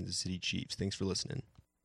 Kansas City Chiefs. Thanks for listening.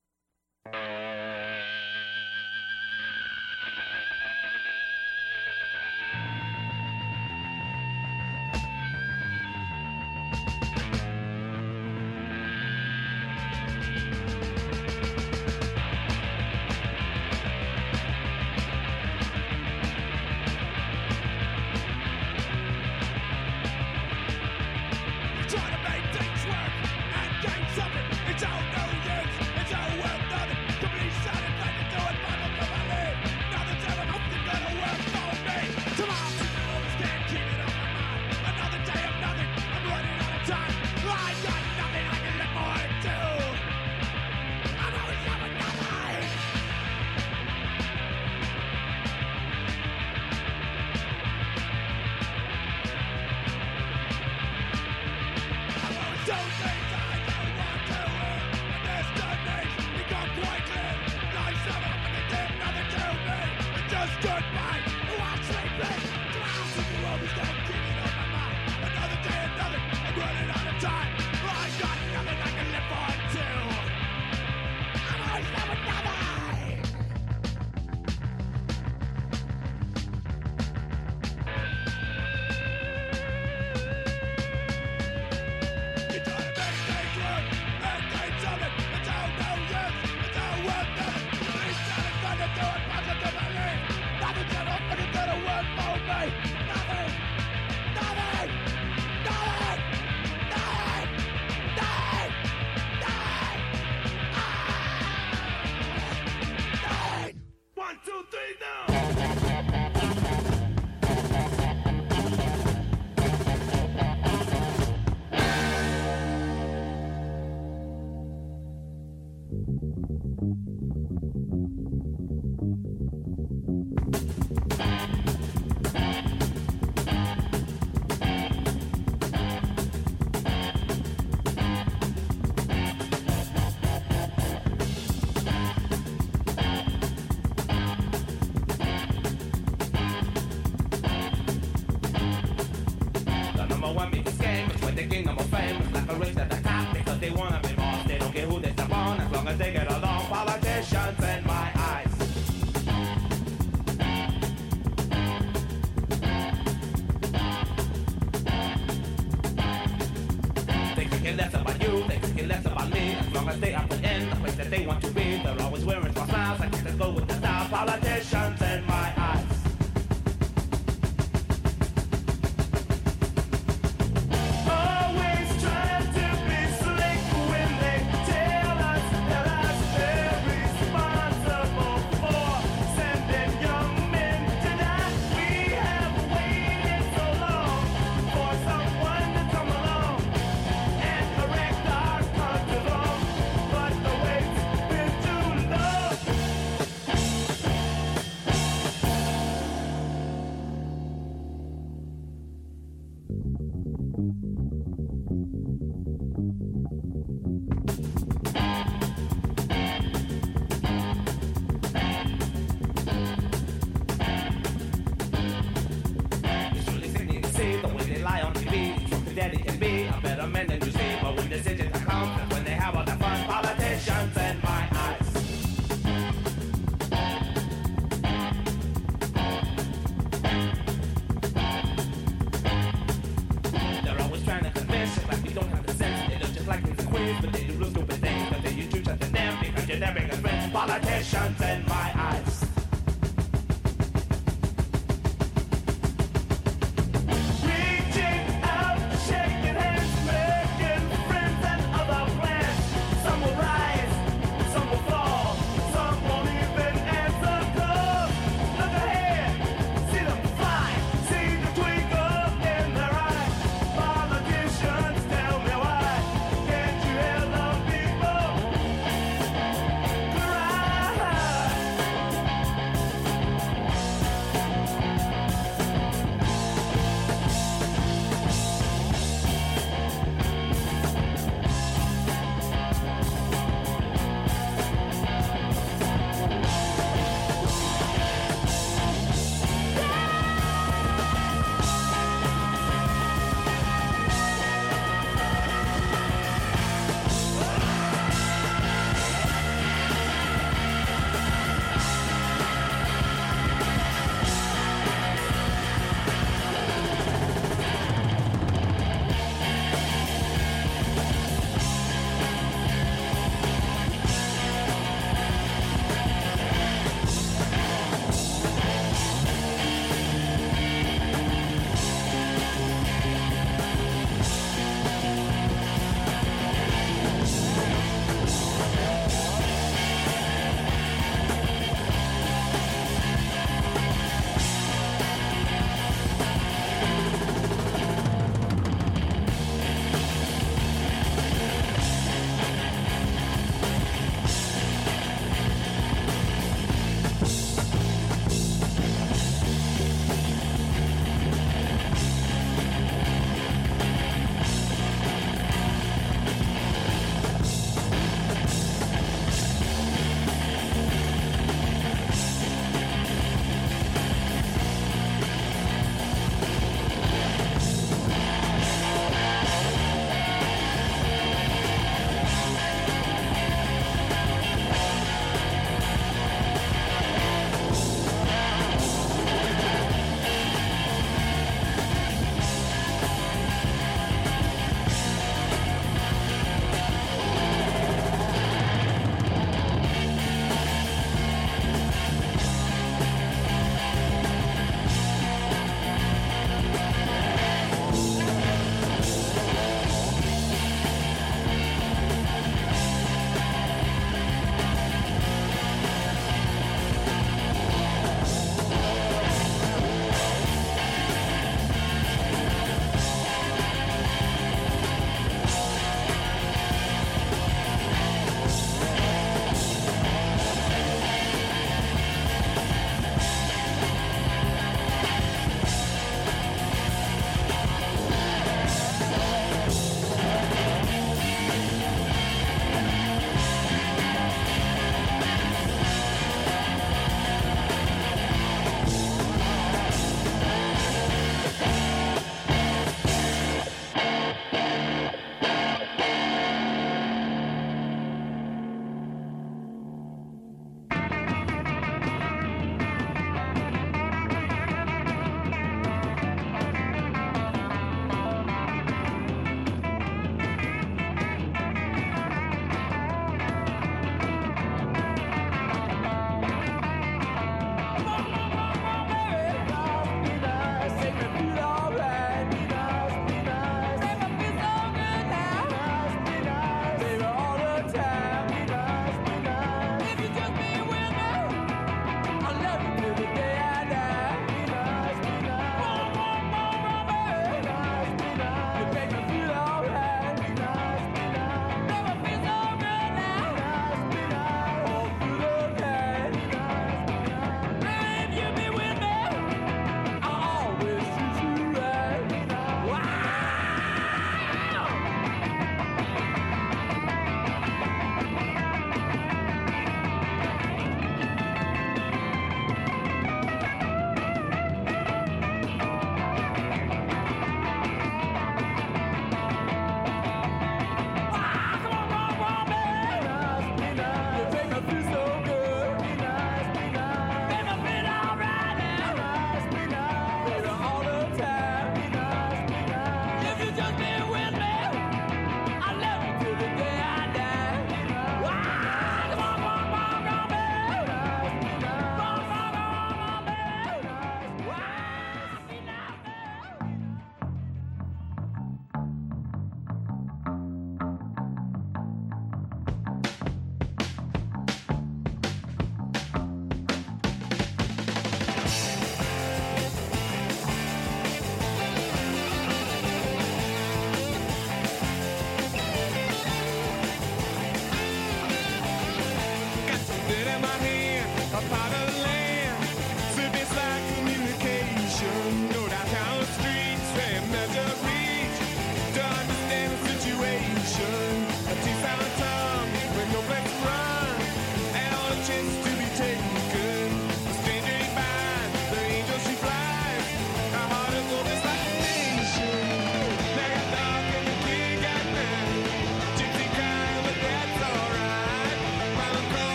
Politicians in my eyes. Cry.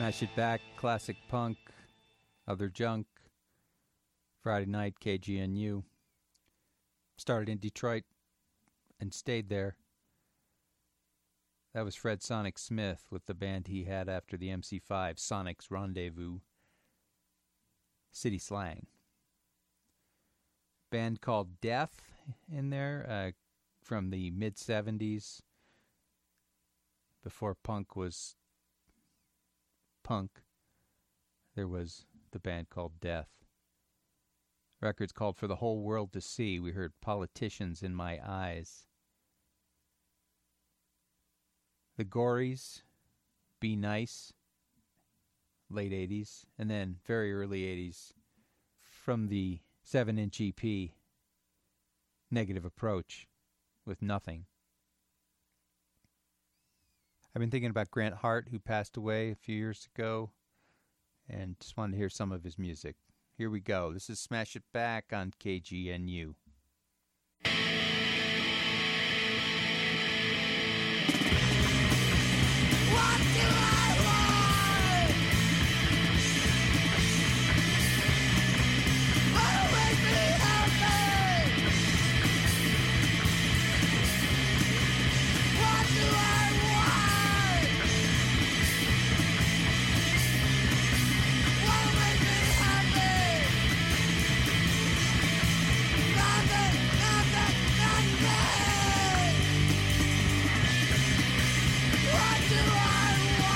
Smash It Back, classic punk, other junk, Friday night, KGNU. Started in Detroit and stayed there. That was Fred Sonic Smith with the band he had after the MC5, Sonic's Rendezvous. City Slang. Band called Death in there from the mid-70s, before punk was punk. There was the band called Death. Records called For the Whole World to See. We heard Politicians in My Eyes. The Gories, Be Nice, late 80s, and then very early 80s from the 7-inch EP, Negative Approach, with Nothing. I've been thinking about Grant Hart, who passed away a few years ago, and just wanted to hear some of his music. Here we go. This is Smash It Back on KGNU. What do I want? Oh, make me happy. What do I want? Oh, make me happy. Nothing, nothing, nothing. What do I want?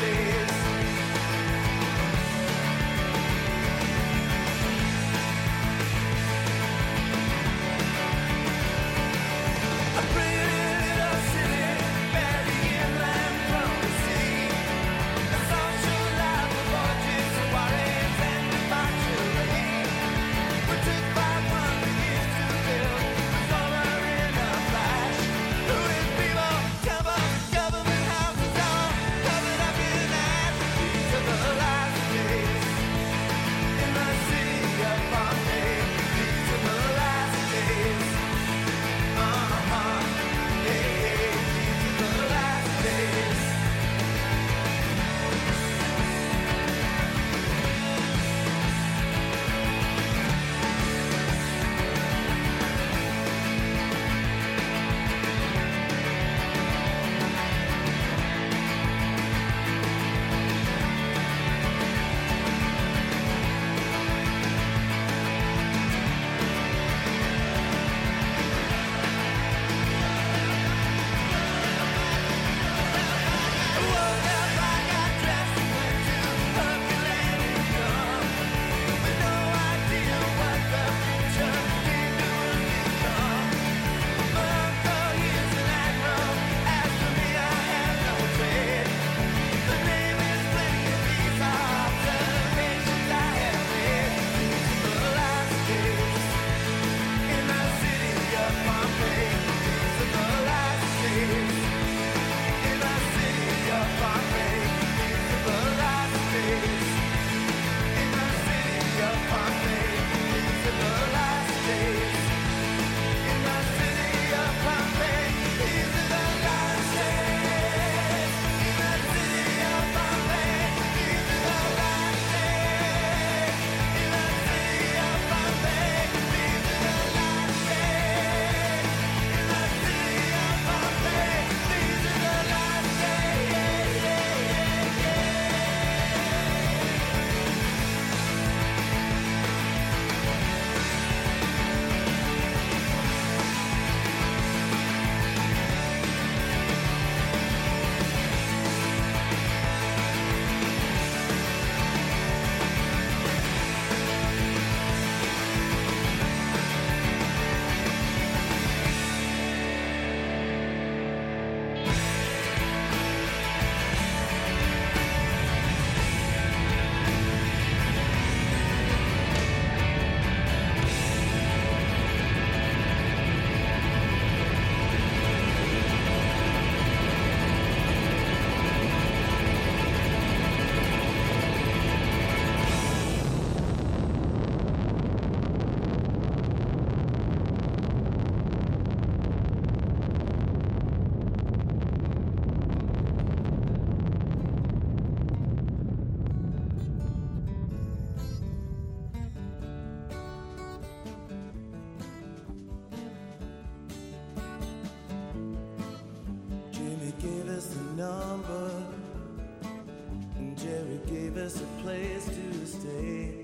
us a place to stay.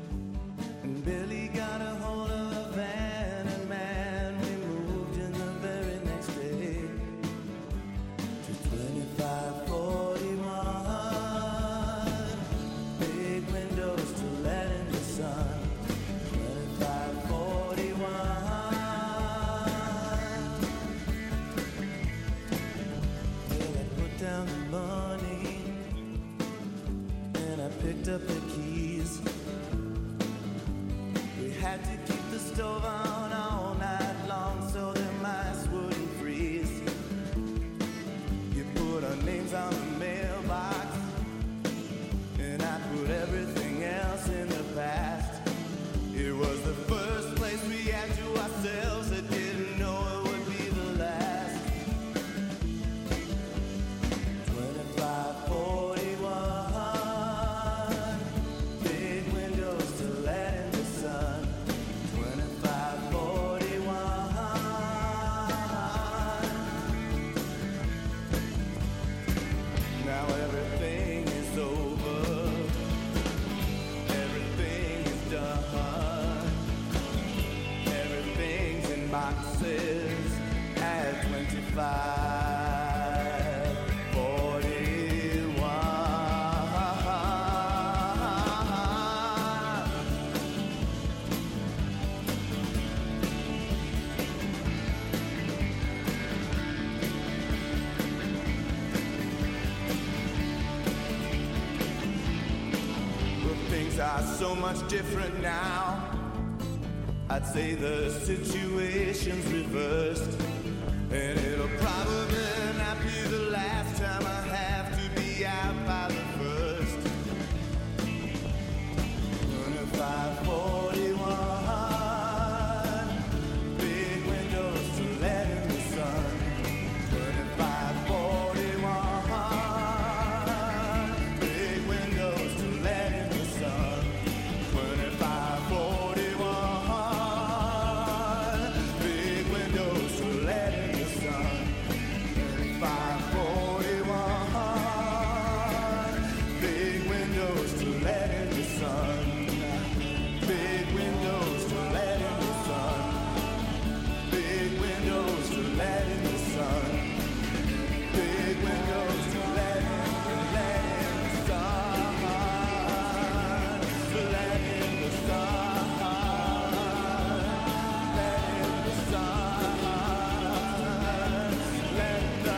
And Billy got a hold of a van, and man, we moved in the very next day to 2541. Big windows to let in the sun. 2541. Well, I put down the money and I picked up the keys. are so much different now. I'd say the situation's reversed, and it'll probably not be the last time I have to be out by the first. 2541, big windows to let in the sun. 2541, big windows to let in the sun. 2541, big windows to let in the sun. 2541, big windows to let in the sun. Big windows to let in the sun. Big windows to let in the sun. Big windows to let in the sun. Let in the sun. Let in the sun. Let the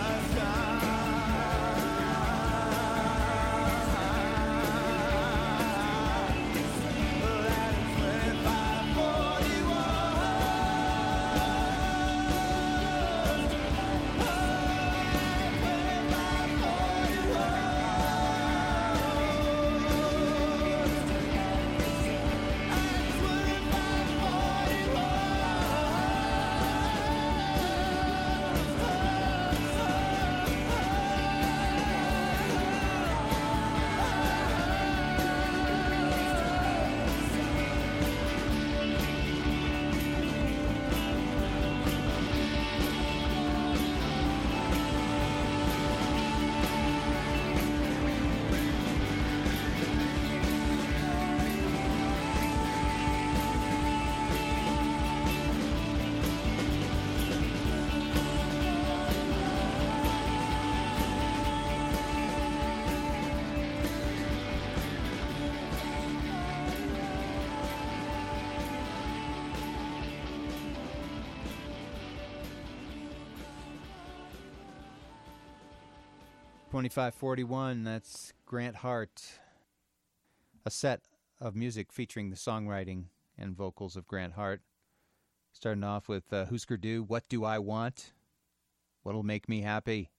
$25.41, that's Grant Hart. A set of music featuring the songwriting and vocals of Grant Hart. Starting off with Husker Du, What Do I Want? What'll Make Me Happy?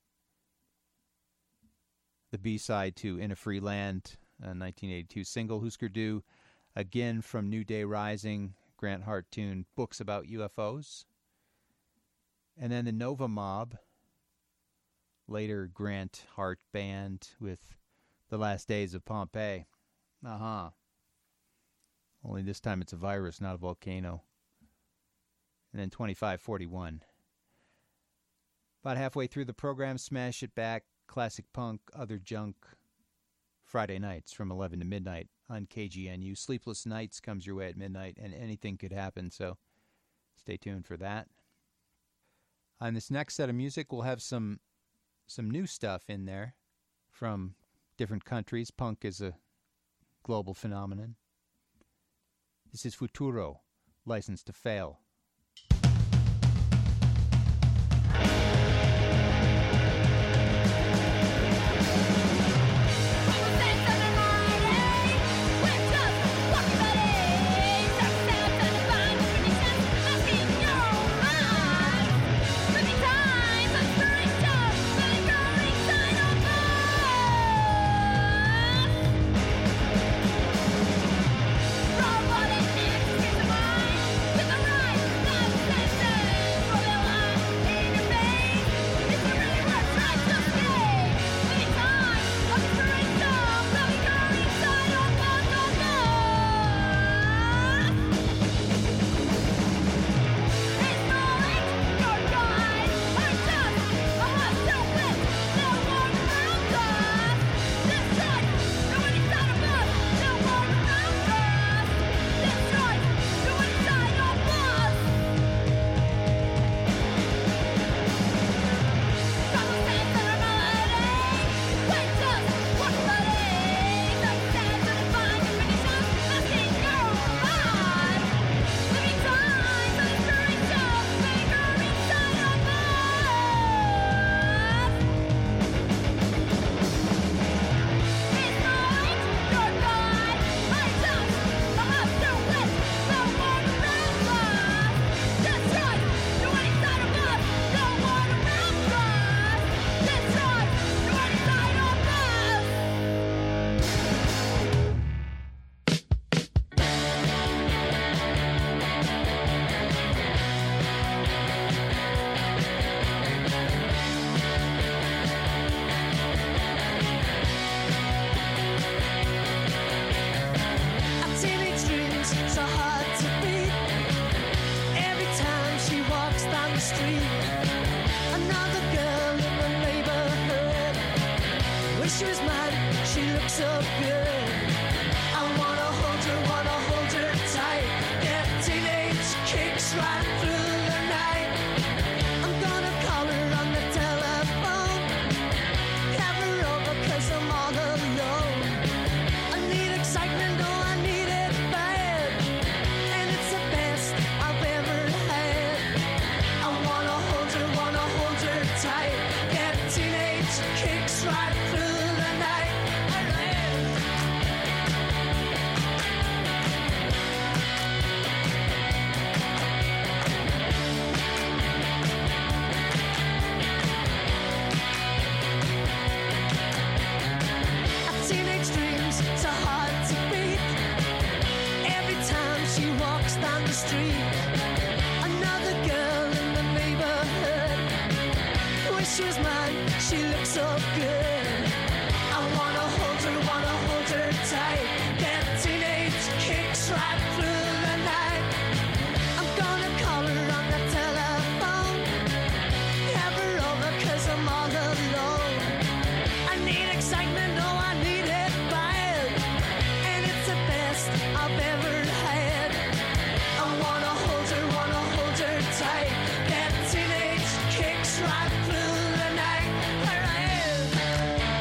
The B-side to In a Free Land, a 1982 single. Husker Du, again from New Day Rising, Grant Hart tune, Books About UFOs. And then the Nova Mob, later Grant Hart Band with The Last Days of Pompeii. Only this time it's a virus, not a volcano. And then 2541. About halfway through the program, Smash It Back, classic punk, other junk. Friday nights from 11 to midnight on KGNU. Sleepless Nights comes your way at midnight, and anything could happen, so stay tuned for that. On this next set of music, we'll have some new stuff in there from different countries. Punk is a global phenomenon. This is Futuro, License to Fail. Robotic, it's the mind, to the right. so good. I wanna hold her tight. Get teenage kicks right through the night. I'm gonna call her on the telephone. Have her over 'cause I'm all alone. I need excitement, oh I need it bad. And it's the best I've ever had. I wanna hold her tight. Get teenage kicks right through the night. A teenage dream's so hard to beat. Every time she walks down the street, another girl in the neighborhood. Wish she was mine, she looks so good. I wanna hold her tight. Get teenage kicks right through the night. I'm gonna call her on the telephone. Have her over 'cause I'm all alone. I need excitement, oh I need it bad. And it's the best I've ever had. I wanna hold her tight. Get teenage kicks right through the night. Alright.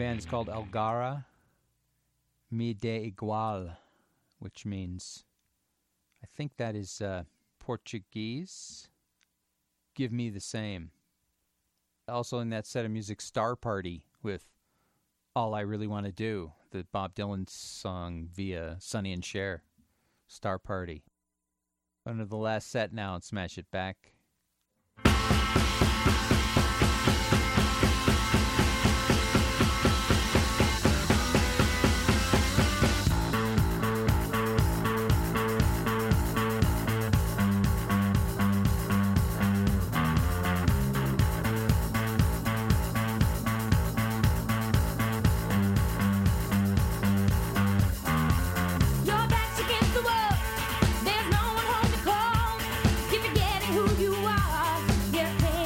band is called Algarra Me de Igual, which means, I think that is Portuguese. Give me the same. Also in that set of music, Star Party with All I Really Want to Do, the Bob Dylan song via Sonny and Cher. Star Party. Under the last set now and Smash It Back. There's no one home to call. Keep forgetting who you are. You're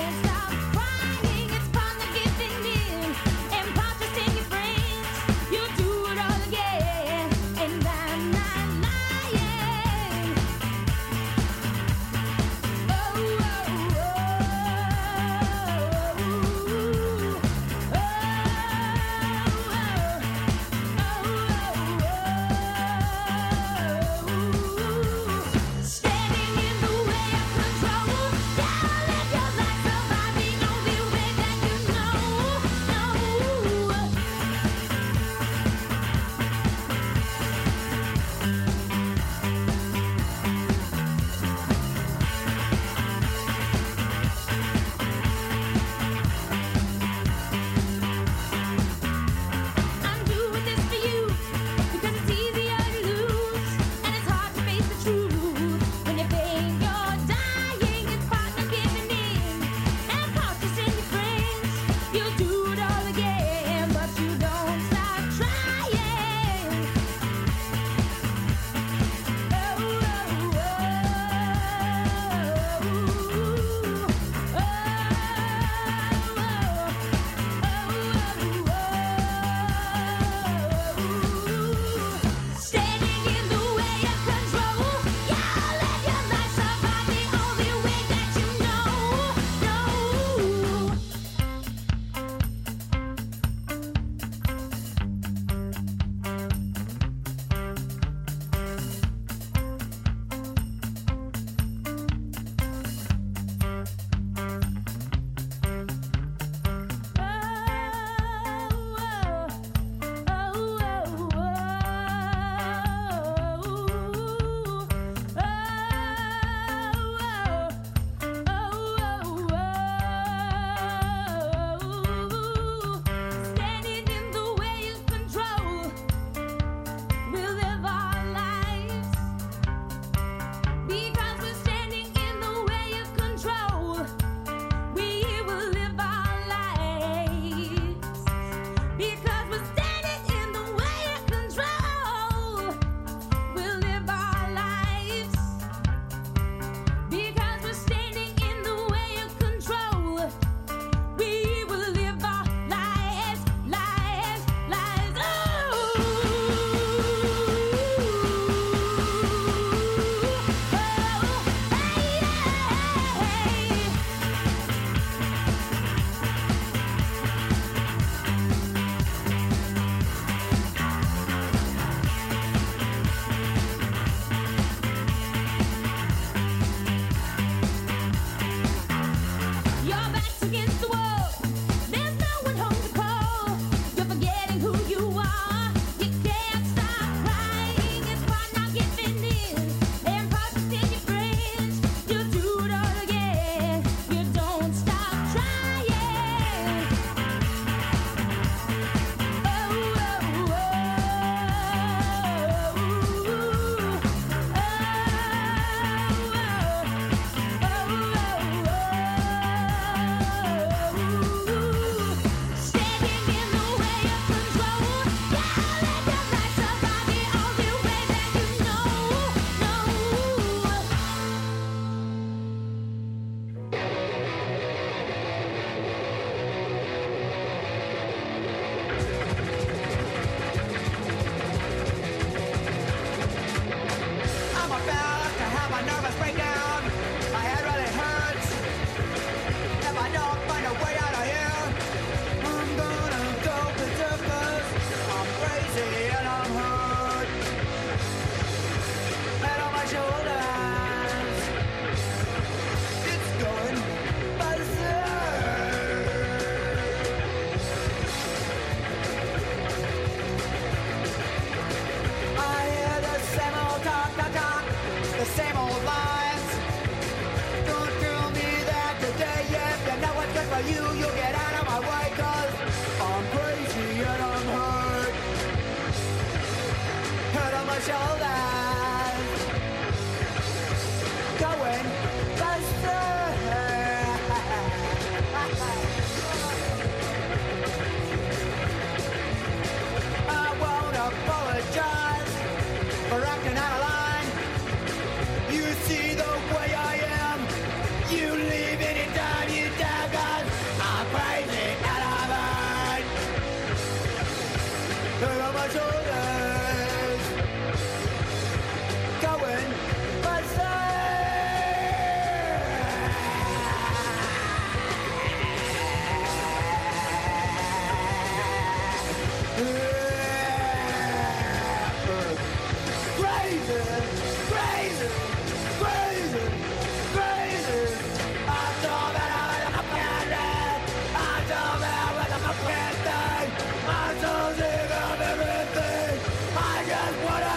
shoulders, going faster. I won't apologize for acting out of line. You see the way I am, you leave it down, you daggers. I'm crazy out of mind. Look on my shoulders, going crazy, crazy, crazy, crazy. I'm so bad with a panic. I'm so bad with a panic. I'm so sick of everything. I just wanna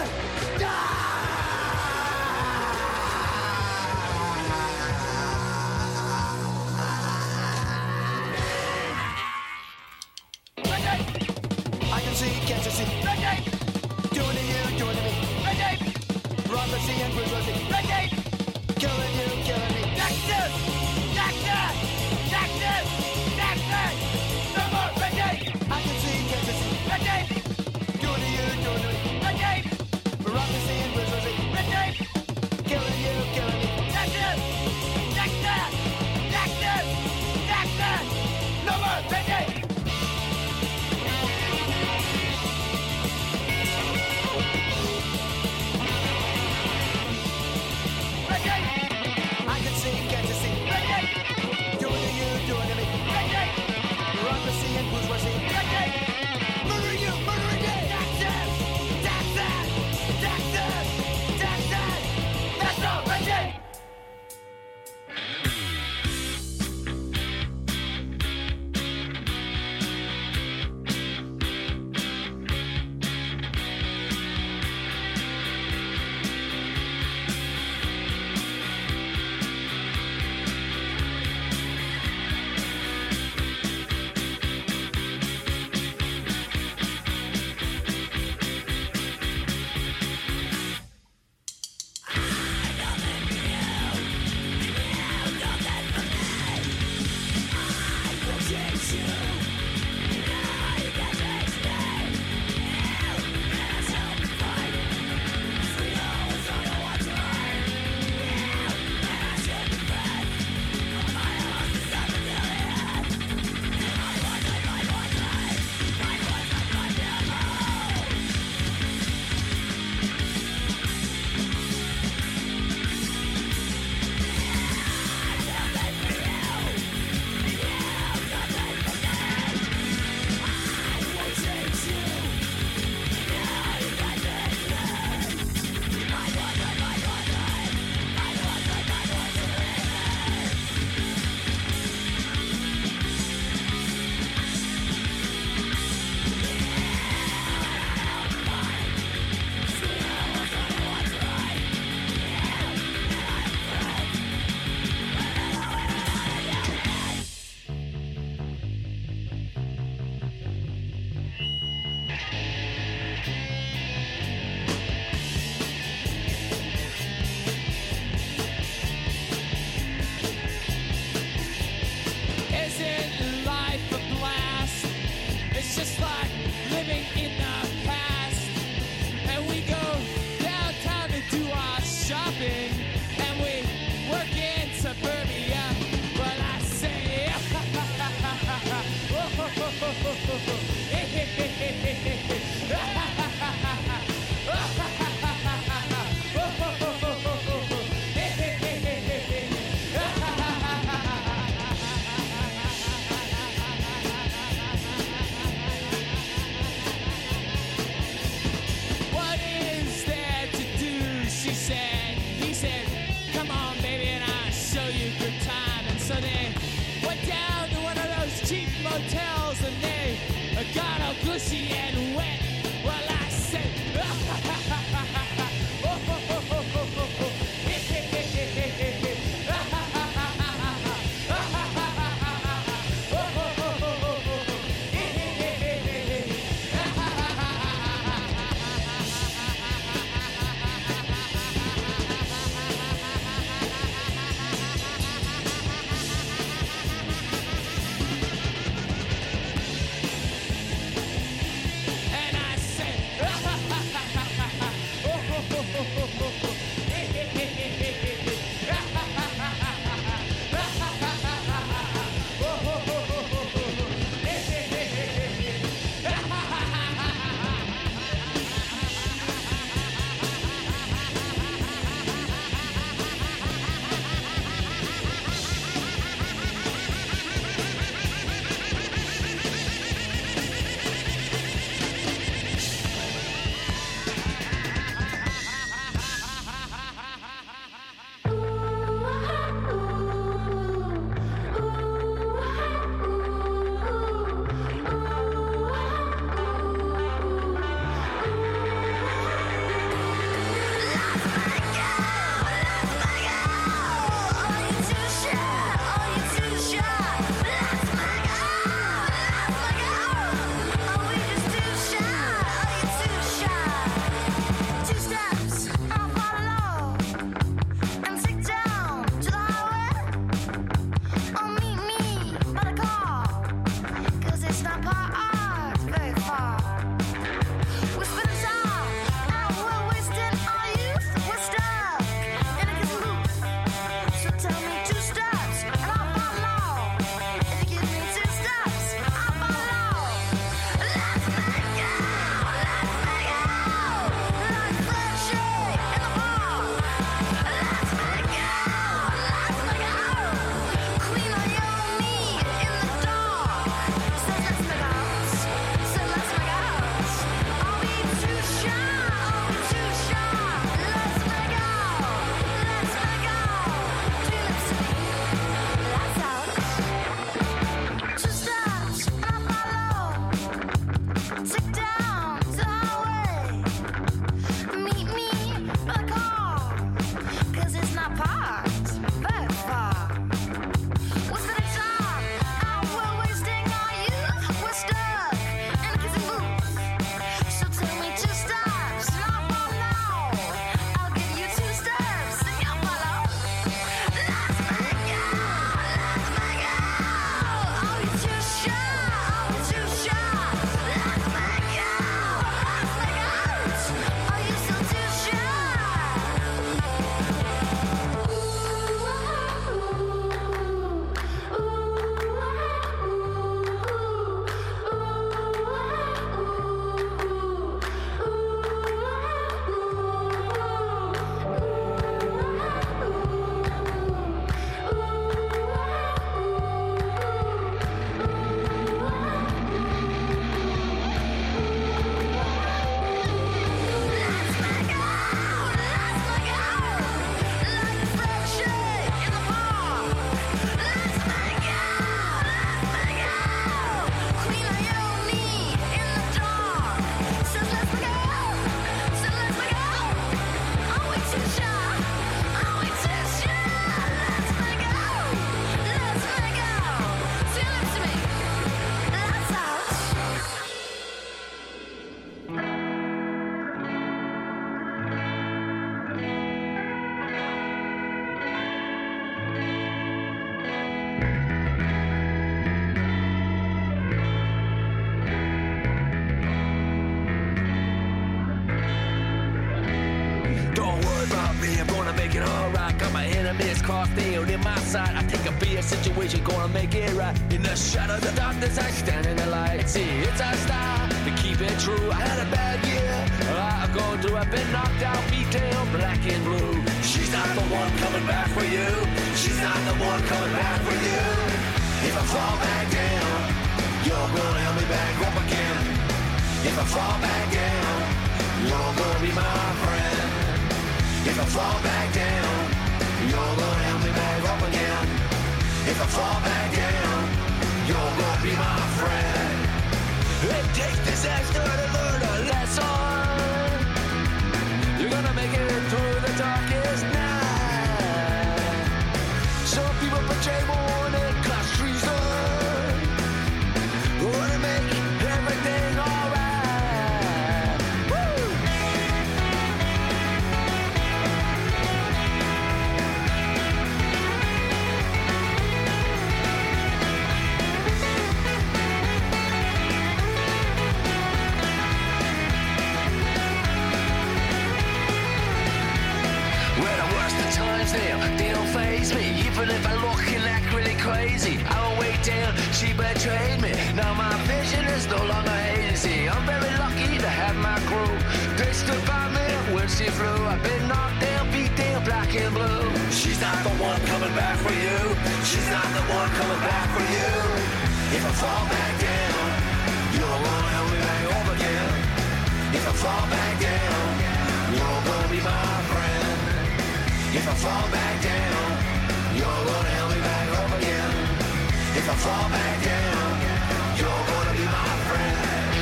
I can see, can't you see? Doing to you, doing to me. Prophecy and brutality. Killing you, killing me. Texas! Texas! Texas! Texas! No more I can see, can't you see? Doing to you, doing to me. Prophecy and brutality. Killing you, killing me. Texas! Texas! Texas! Texas! No more I can see, can't you see? Doing to you, doing to me. Bureaucracy and bourgeoisie. Murdering you, murdering me. Texas! Texas! Texas! Texas! That's all, Reggie! gushy and wet. Well, I said, make it alright. Got my enemies crossed field in my sight. I think I'll be a situation, gonna make it right. In the shadow, the darkness, I stand in the light. See, it's our style to keep it true. I had a bad year, a lot I've gone through. I've been knocked out, beat down, black and blue. She's not the one coming back for you. She's not the one coming back for you. If I fall back down, you're gonna help me back up again. If I fall back down, you're gonna be my friend. If I fall back down, you're gonna help me back up again. If I fall back down, you're gonna be my friend. It takes disaster to learn a lesson. You're gonna make it through the darkest night. Some people betray more than class treason. Wanna make everything alright. Woo! Well, the worst of times they don't faze me. Even if I look and act really crazy, I won't wait down, she betrayed me. Now my vision is no longer hazy. I'm very lucky to have my crew. They stood by me when she flew. I've been knocked down, beat down, black and blue. She's not the one coming back for you. She's not the one coming back for you. If I fall back down, you're gonna help me back up again. If I fall back down, you're gonna be my friend. If I fall back down, you're gonna help me back up again. If I fall back down, you're gonna be my friend.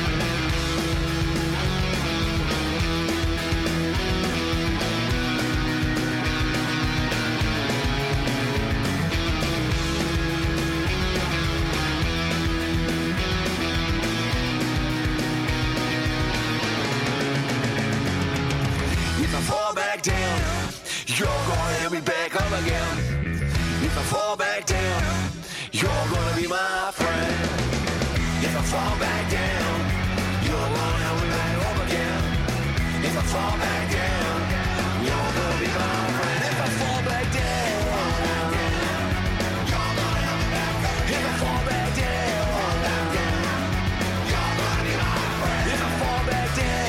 If I fall back down, you're gonna help me back up again. If I fall back down, you're gonna be my friend. If I fall back down, you're gonna help me back up again. If I fall back down, you're gonna be my friend. If I fall back down, you're gonna help me back up again. If I fall back down, you're gonna be my friend. If I fall back down,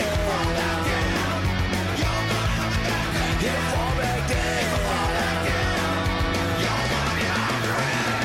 you're gonna help me back up again. If I fall back down, you're gonna be my friend.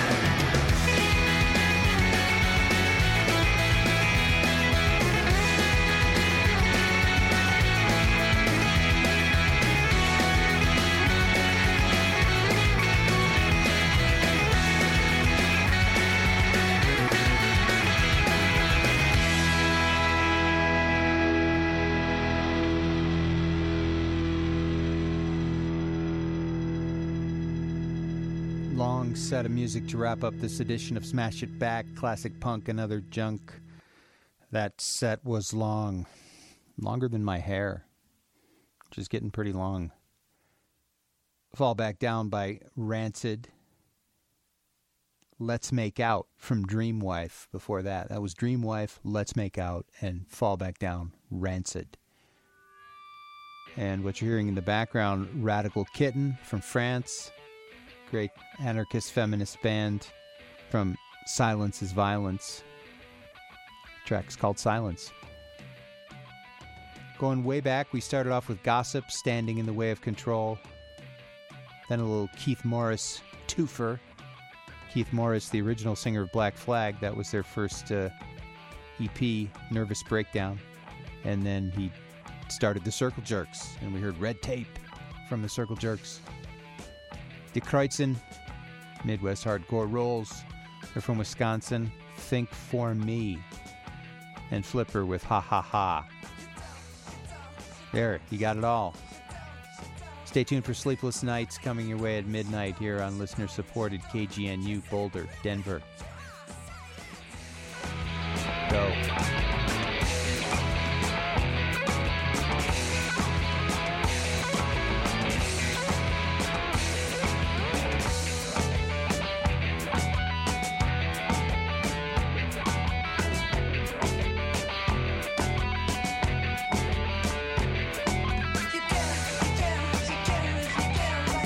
Long set of music to wrap up this edition of Smash It Back, Classic Punk and Other Junk. That set was long. Longer than my hair. Which is getting pretty long. Fall Back Down by Rancid. Let's Make Out from Dreamwife before that. That was Dreamwife, Let's Make Out, and Fall Back Down, Rancid. And what you're hearing in the background, Radical Kitten from France. Great anarchist feminist band from Silence is Violence. The track's called Silence. Going way back, we started off with Gossip, Standing in the Way of Control. Then a little Keith Morris twofer. Keith Morris, the original singer of Black Flag, that was their first EP, Nervous Breakdown. And then he started the Circle Jerks, and we heard Red Tape from the Circle Jerks. Die Kreuzen, Midwest Hardcore Rolls. They're from Wisconsin. Think for Me. And Flipper with Ha Ha Ha. There, you got it all. Stay tuned for Sleepless Nights coming your way at midnight here on listener-supported KGNU, Boulder, Denver. Go. You can,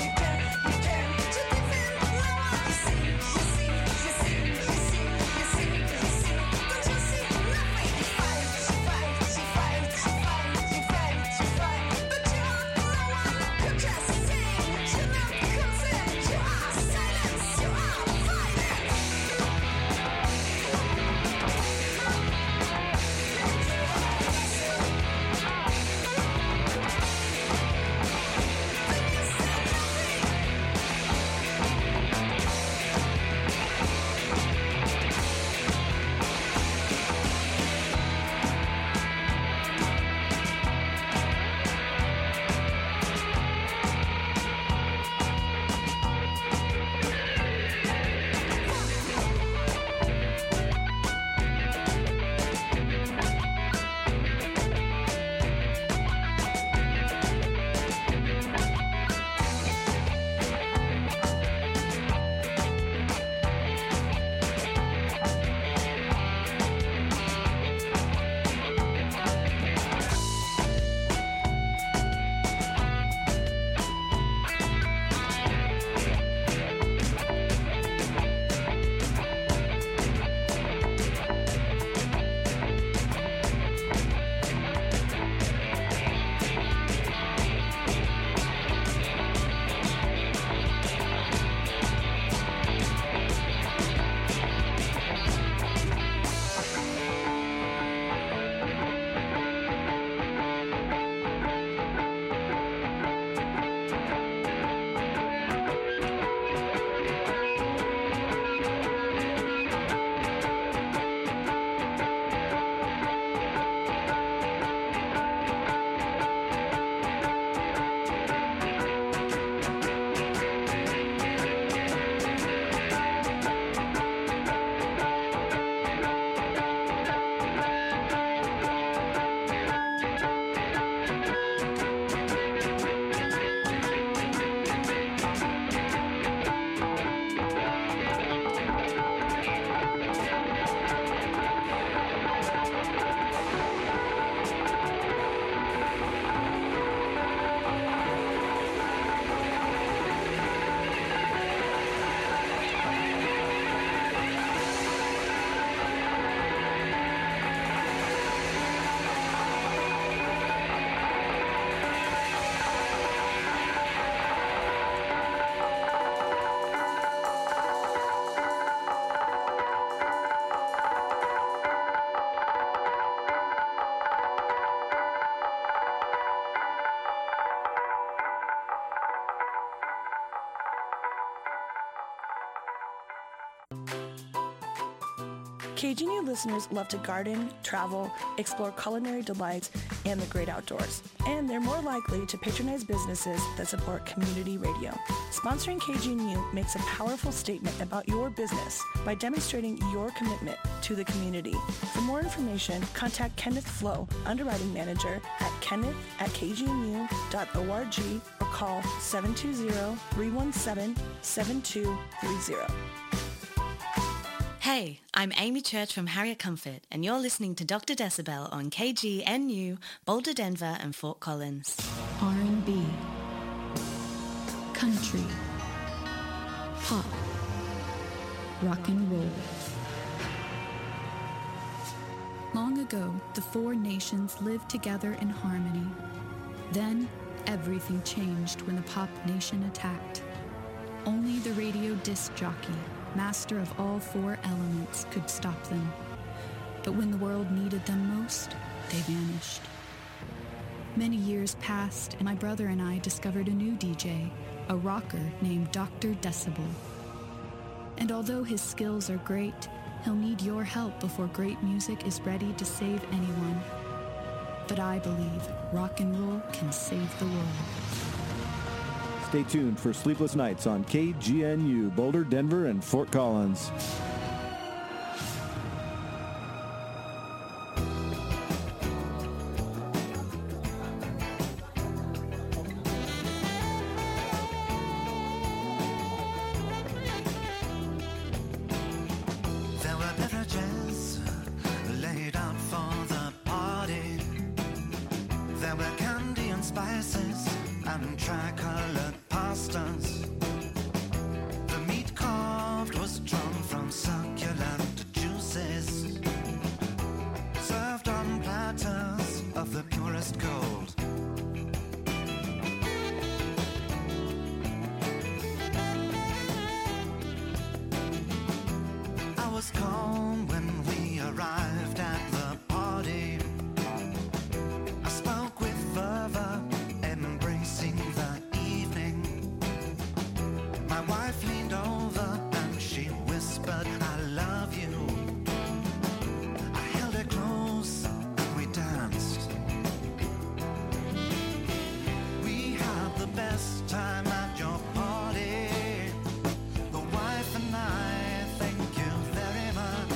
KGNU listeners love to garden, travel, explore culinary delights, and the great outdoors. And they're more likely to patronize businesses that support community radio. Sponsoring KGNU makes a powerful statement about your business by demonstrating your commitment to the community. For more information, contact Kenneth Flo, Underwriting Manager, at kenneth@kgnu.org or call 720-317-7230. Hey, I'm Amy Church from Harriet Comfort, and you're listening to Dr. Decibel on KGNU, Boulder, Denver, and Fort Collins. R&B, country, pop, rock and roll. Long ago, the four nations lived together in harmony. Then, everything changed when the pop nation attacked. Only the radio disc jockey, master of all four elements, could stop them. But when the world needed them most, they vanished. Many years passed, and my brother and I discovered a new DJ, a rocker named Dr. Decibel. And although his skills are great, he'll need your help before great music is ready to save anyone. But I believe rock and roll can save the world. Stay tuned for Sleepless Nights on KGNU, Boulder, Denver, and Fort Collins. There were beverages laid out for the party. There were candy and spices and tricolored pastas. The meat carved was drawn from succulent juices, served on platters of the purest gold. I was calm when we arrived at the party. I spoke with fervor, embracing the evening. My wife leaned over and she whispered, I love you. I held her close and we danced. We had the best time at your party. The wife and I, thank you very much.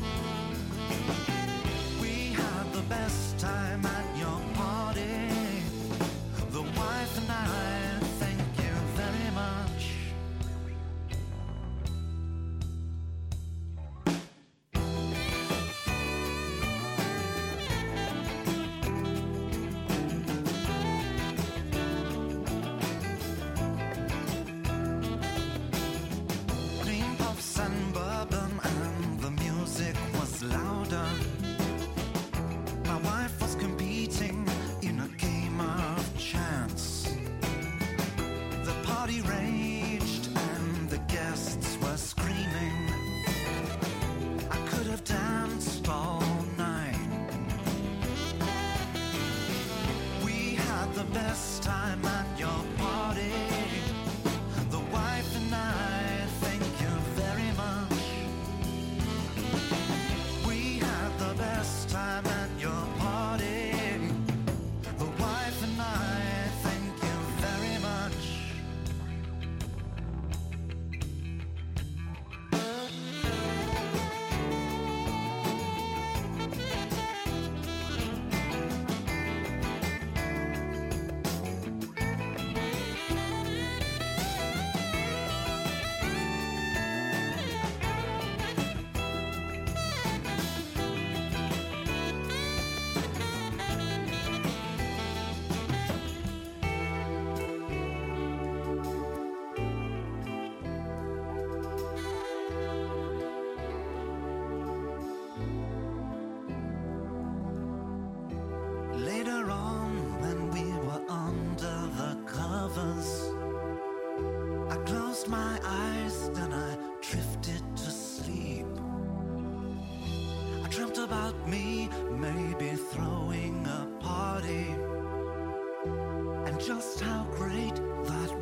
We had the best time at your party. The wife and I, thank you very much. Cream puffs and bourbon and the music was louder. My wife was competing in a game of chance. The party raged and the guests were screaming. I could have danced all night. We had the best time at your party. The wife and I, thank you very much. We had the best time at your party. The wife and I, thank you very much. Later on, when we were under the covers, I closed my eyes, then I drifted to sleep. I dreamt about me, maybe throwing a party, and just how great that